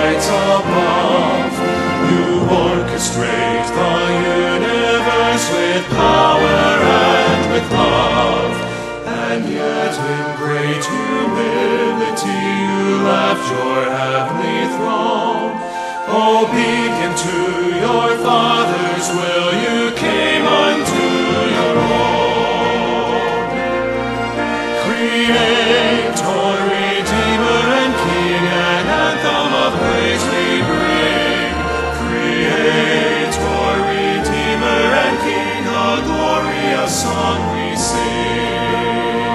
heights above. You orchestrate the universe with power and with love. And yet in great humility you left your heavenly throne. Obedient to your Father's will, you came unto your own. Creator, Redeemer, and King, an anthem of praise we bring. Creator, Redeemer, and King, a glorious song we sing.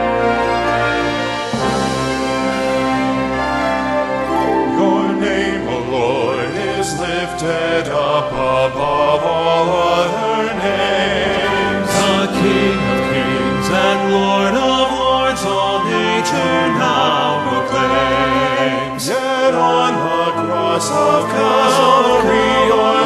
Your name, O Lord, is lifted up above all other names. The King of kings and Lord of lords, all nature now proclaims. Yet on the cross of Calvary, your